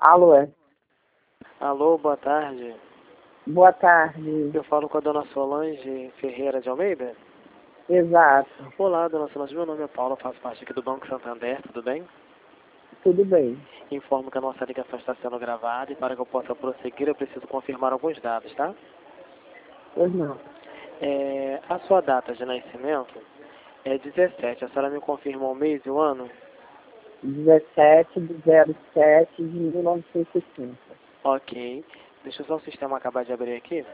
Alô, Alô, boa tarde. boa tarde. Eu falo com a dona Solange Ferreira de Almeida? Exato, Olá, dona Solange. Meu nome é Paulo, faço parte aqui do Banco Santander, tudo bem? tudo bem. Informo que a nossa ligação está sendo gravada e para que eu possa prosseguir eu preciso confirmar alguns dados, tá? Pois não. A sua data de nascimento é 17. A senhora me confirma o mês e o ano? 17/07/1960. Ok. Deixa só o sistema acabar de abrir aqui.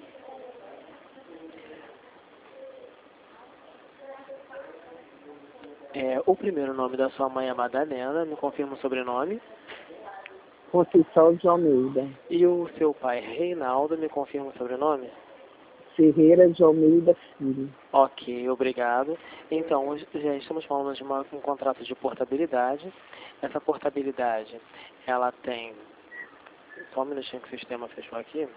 O primeiro nome da sua mãe é Madalena, me confirma o sobrenome. Conceição de Almeida. E o seu pai, Reinaldo, me confirma o sobrenome? Ferreira de Almeida Filho. Ok, obrigado. Então, hoje já estamos falando de um contrato de portabilidade. Essa portabilidade, ela tem... Só um minutinho que o sistema fechou aqui.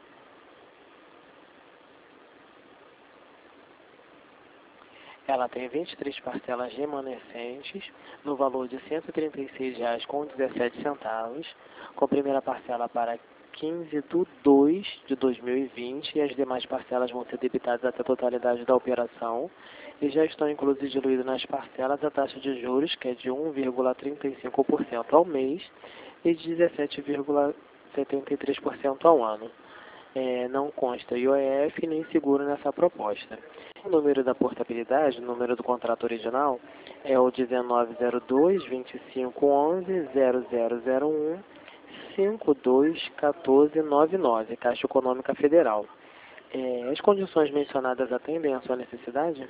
Ela tem 23 parcelas remanescentes, no valor de R$ 136,17, com a primeira parcela para 15/2/2020 e as demais parcelas vão ser debitadas até a totalidade da operação e já estão inclusos e diluídos nas parcelas a taxa de juros, que é de 1,35% ao mês e de 17,73% ao ano. Não consta IOF nem seguro nessa proposta. O número da portabilidade, o número do contrato original, é o 1902-2511-0001-521499, Caixa Econômica Federal. As condições mencionadas atendem à sua necessidade?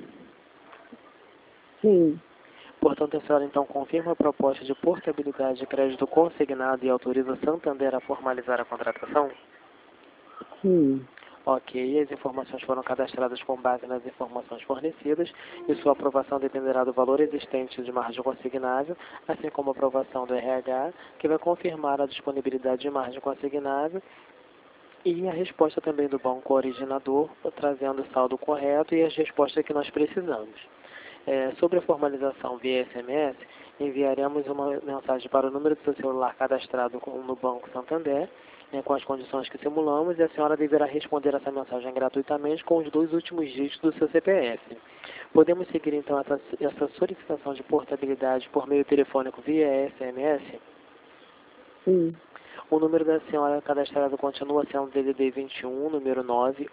Sim, Portanto, a senhora então confirma a proposta de portabilidade de crédito consignado e autoriza Santander a formalizar a contratação? sim. Ok, as informações foram cadastradas com base nas informações fornecidas e sua aprovação dependerá do valor existente de margem consignável, assim como a aprovação do RH, que vai confirmar a disponibilidade de margem consignável e a resposta também do banco originador, trazendo o saldo correto e as respostas que nós precisamos. Sobre a formalização via SMS, enviaremos uma mensagem para o número do seu celular cadastrado no Banco Santander, com as condições que simulamos, e a senhora deverá responder essa mensagem gratuitamente com os 2 últimos dígitos do seu CPF. Podemos seguir então essa solicitação de portabilidade por meio telefônico via SMS? Sim, O número da senhora cadastrado continua sendo DDD 21, número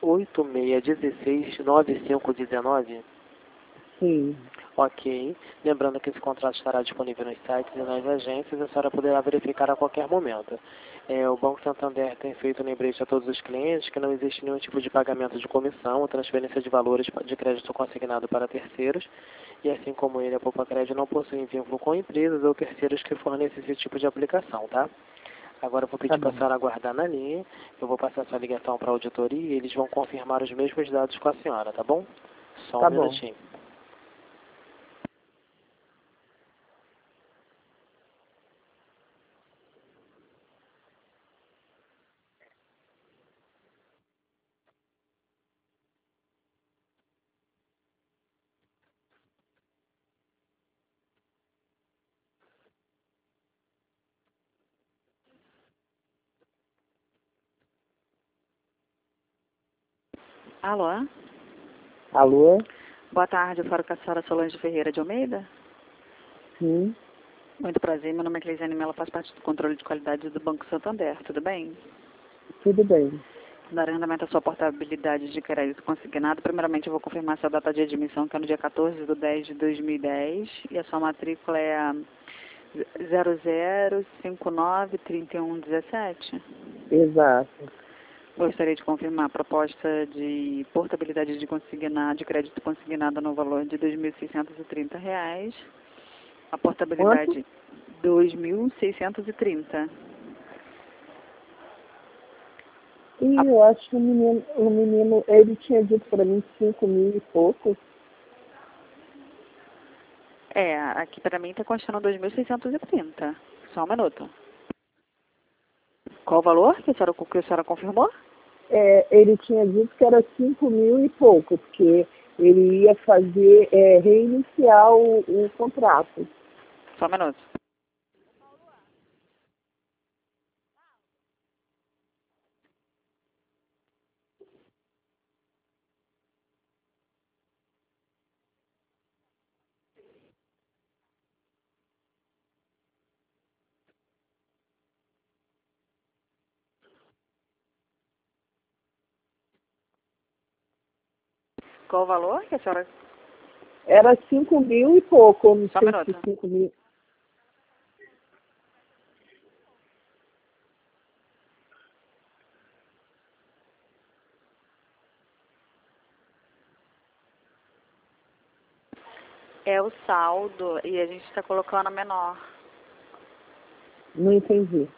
986169519? sim. Ok. Lembrando que esse contrato estará disponível nos sites e nas agências, a senhora poderá verificar a qualquer momento. O Banco Santander tem feito lembrete a todos os clientes que não existe nenhum tipo de pagamento de comissão ou transferência de valores de crédito consignado para terceiros, e assim como ele, a Poupa Crédito não possui vínculo com empresas ou terceiros que fornecem esse tipo de aplicação, tá? Agora eu vou Tá pedir para a bom. senhora aguardar na linha, eu vou passar sua ligação para a auditoria e eles vão confirmar os mesmos dados com a senhora, tá bom? Só um Tá bom. minutinho. Alô? Alô? Boa tarde, eu falo com a senhora Solange Ferreira de Almeida. Sim, Muito prazer, meu nome é Cleisiane Mello, faço parte do controle de qualidade do Banco Santander, tudo bem? tudo bem. Dar andamento à sua portabilidade de crédito consignado, primeiramente eu vou confirmar sua data de admissão, que é no dia 14/10/2010, e a sua matrícula é a 00593117. Exato. Gostaria de confirmar a proposta de portabilidade de crédito consignado no valor de R$ 2.630. A Quanto? portabilidade 2.630. E eu acho que o menino, ele tinha dito para mim 5.000 e pouco. Aqui para mim está constando 2.630. Só um minuto. Qual o valor que a senhora confirmou? Ele tinha dito que era 5.000 e pouco, porque ele ia fazer, reiniciar o contrato. Só um minuto. Qual o valor que a senhora... Era 5.000 e pouco, eu não Só um sei minuto. se 5.000. É o saldo e a gente está colocando a menor. Não entendi.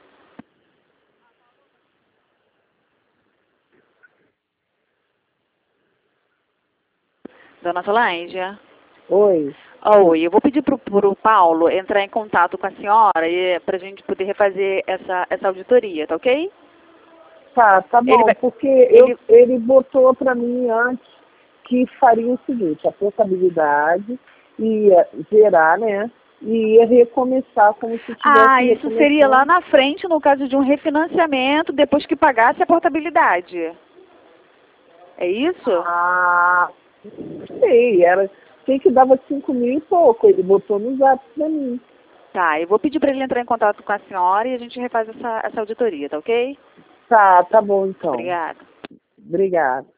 Dona Solange? Oi. Oi, eu vou pedir para o Paulo entrar em contato com a senhora para a gente poder refazer essa auditoria, tá ok? Tá Ele bom, vai- porque ele- ele botou para mim antes que faria o seguinte, a portabilidade ia gerar, né? E ia recomeçar como se tivesse Isso seria lá recomeçando. na frente, no caso de um refinanciamento, depois que pagasse a portabilidade. É isso? Não sei, sei que dava 5.000 e pouco, ele botou no zap para mim. Tá, eu vou pedir para ele entrar em contato com a senhora e a gente refaz essa auditoria, tá ok? Tá bom então. Obrigada. Obrigada.